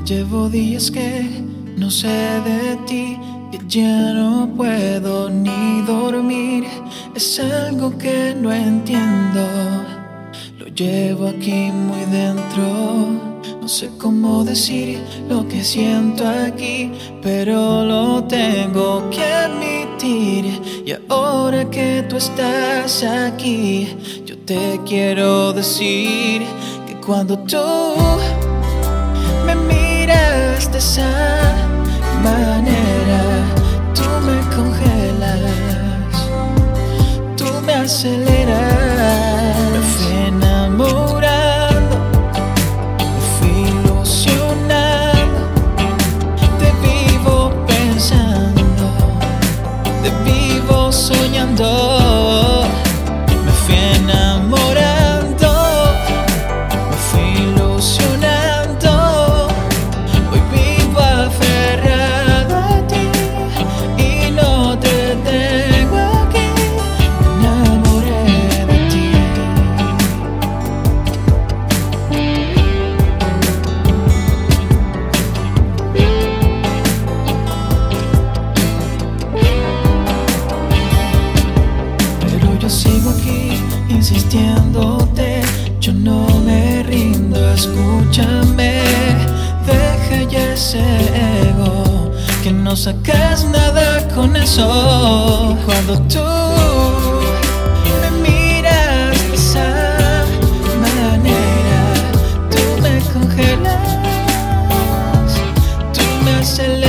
Llevo días que no sé de ti, que ya no puedo ni dormir. Es algo que no entiendo, lo llevo aquí muy dentro. No sé cómo decir lo que siento aquí, pero lo tengo que admitir. Y ahora que tú estás aquí, yo te quiero decir que cuando tú me miras de esa manera, tú me congelas, tú me aceleras. Me fui enamorando, me fui ilusionando, te vivo pensando, te vivo soñando. Me fui enamorando, me fui ilusionando, hoy vivo aferrado a ti y no te tengo aquí. Me enamoré de ti. Pero yo sigo aquí insistiéndote, yo no me rindo, escúchame. Deja ya ese ego, que no sacas nada con eso. Cuando tú me miras de esa manera, tú me congelas, tú me aceleras.